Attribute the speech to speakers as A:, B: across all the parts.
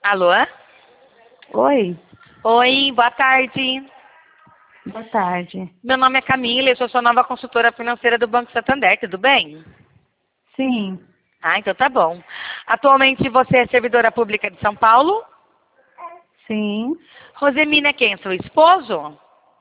A: Alô?
B: Oi,
A: Oi, boa tarde.
B: boa tarde.
A: Meu nome é Camila, eu sou sua nova consultora financeira do Banco Santander, tudo bem?
B: Sim,
A: Ah, então tá bom. Atualmente você é servidora pública de São Paulo?
B: sim.
A: Rosemina é quem? Seu esposo?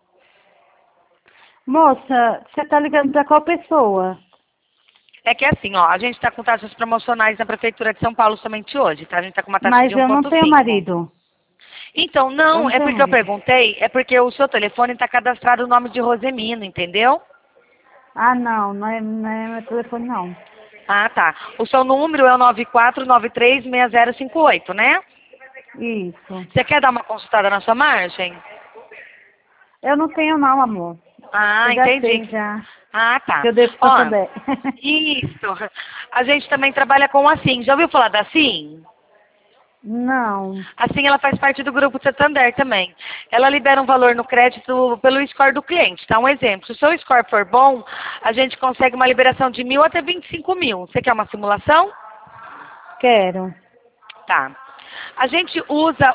B: Moça, você tá ligando pra qual pessoa?
A: É que é assim, ó, a gente está com taxas promocionais na Prefeitura de São Paulo somente hoje, tá? A gente está com uma taxa de
B: Mas eu não tenho
A: 1,5.
B: marido.
A: Então,
B: Eu
A: não,
B: não
A: é
B: tenho
A: porque eu
B: marido.
A: perguntei, é porque o seu telefone está cadastrado o nome de Rosemina, entendeu?
B: Ah, não, não é meu telefone, não.
A: Ah, tá. O seu número é o 94936058, né?
B: Isso.
A: Você quer dar uma consultada na sua margem?
B: Eu não tenho, não, amor.
A: Ah,
B: Eu já
A: entendi.
B: sei, já.
A: Ah, tá.
B: Que eu devo
A: Ó,
B: Santander.
A: isso. A gente também trabalha com a SIM. Já ouviu falar da SIM?
B: Não.
A: A SIM, ela faz parte do grupo Santander também. Ela libera um valor no crédito pelo score do cliente, tá? Um exemplo. Se o seu score for bom, a gente consegue uma liberação de 1.000 até 25.000. Você quer uma simulação?
B: Quero.
A: Tá. A gente usa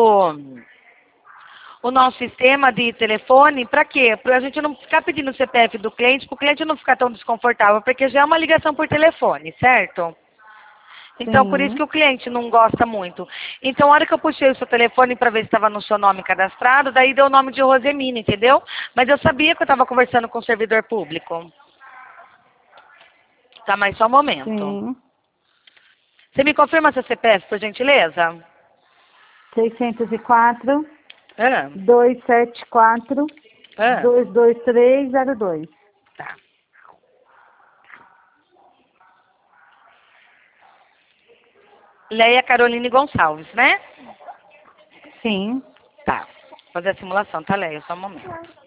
A: o nosso sistema de telefone para quê? Para a gente não ficar pedindo o CPF do cliente, para o cliente não ficar tão desconfortável, porque já é uma ligação por telefone, certo? Então, por isso
B: Sim.
A: que o cliente não gosta muito. Então, a hora que eu puxei o seu telefone para ver se estava no seu nome cadastrado, daí deu o nome de Rosemina, entendeu? Mas eu sabia que eu estava conversando com o servidor público. Tá, mas só um momento.
B: Sim.
A: Você me confirma seu CPF, por gentileza?
B: 604
A: Ah,
B: 274
A: ah,
B: 22302.
A: tá. Leia Caroline Gonçalves, né?
B: Sim.
A: Tá. Vou fazer a simulação, tá, Leia? Só um momento.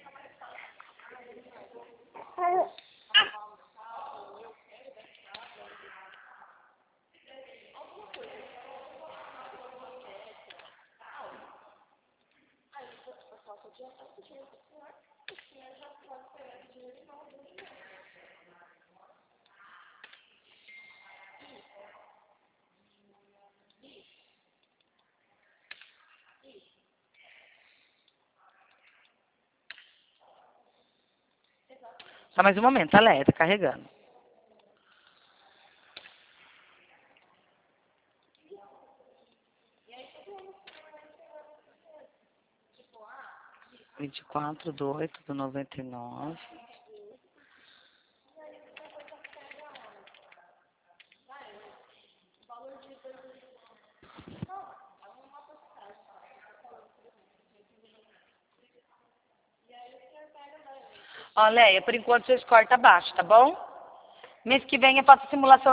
A: Só mais um momento, tá, Leia? Tá carregando. Vinte e quatro do 8 do 99. Ó, Leia, por enquanto seu score tá baixo, tá bom? Mês que vem eu faço a simulação